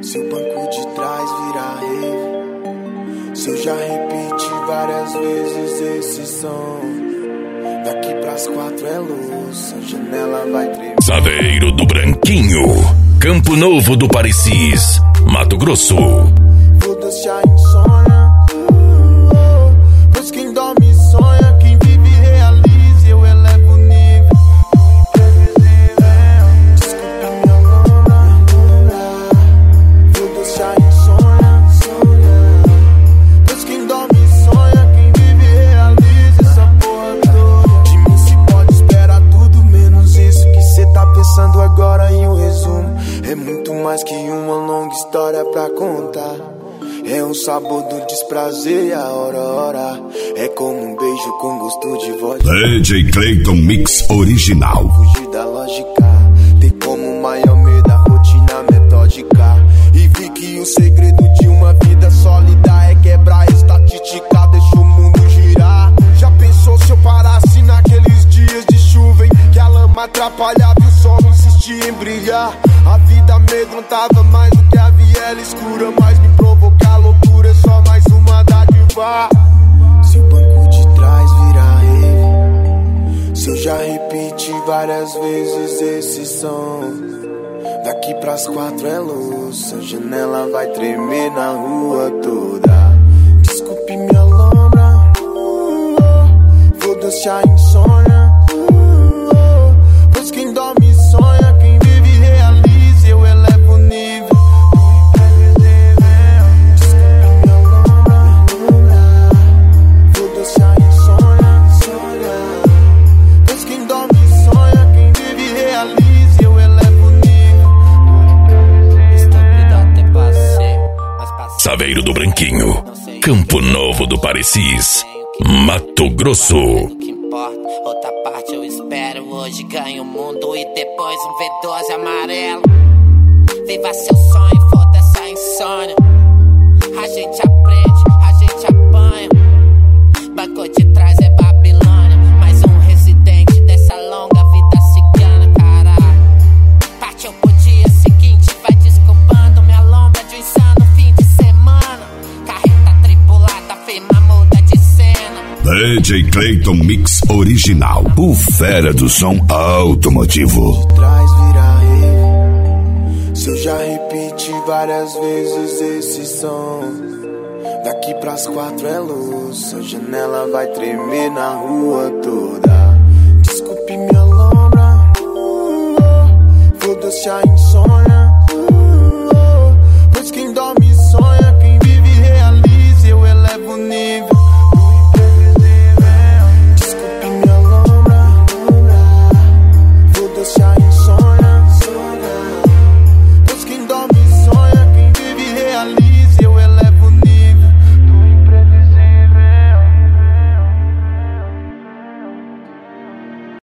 Se o banco de trás virar rave, se eu já repeti várias vezes esse som, daqui pras 4 é luz, a janela vai tremer. Saveiro do Branquinho, Campo Novo do Parecis, Mato Grosso. Foda-se a insônia, pois quem dorme sonha, quem vive realiza, eu elevo o nível. Desculpa minha lona, foda-se a insônia, pois quem dorme sonha, quem vive realiza essa porra toda. De mim se pode esperar tudo menos isso que cê tá pensando agora. Em um resumo, é muito mais que uma longa história pra contar. É o sabor do desprazer e a hora. É como um beijo com gosto de vodka. DJ Clayton Mix Original. Fugir da lógica, tem como maior medo a rotina metódica. E vi que o segredo de uma vida sólida é quebrar a estatística, deixa o mundo girar. Já pensou se eu parasse naqueles dias de chuva em que a lama atrapalhava e o sol não insistia em brilhar? A vida amedrontava mais do que a viela escura, mas me provocar loucura é só mais uma dádiva. Se o banco de trás virar rave, se eu já repeti várias vezes esse som, daqui pras 4 é luz, a janela vai tremer na rua toda. Desculpe minha lombra, foda-se a insônia, pois quem dorme sonha, quem vive realiza, eu elevo o nível. Desculpe minha lombra, foda-se a insônia, pois quem dorme sonha, quem vive realiza, eu elevo o nível. Estúpido até passei, mas passei. Saveiro do Branquinho, Campo Novo do Parecis, Mato Grosso. O que importa, outra parte eu espero. Hoje ganho o mundo e depois um V12 amarelo. Viva seu sonho, foda-se a insônia. A gente aprende, a gente apanha. Banco de trás é Babilônia. Mais um residente dessa longa vida cigana, caralho. Partiu pro dia seguinte, vai desculpando minha lombra de um insano fim de semana. Carreta tripulada, firma muda de cena. DJ Clayton Mix Original, o fera do som automotivo. De trás virar rave, se eu já repeti várias vezes esse som, daqui pras 4 é luz, a janela vai tremer na rua toda. Desculpe minha lombra, foda-se a insônia,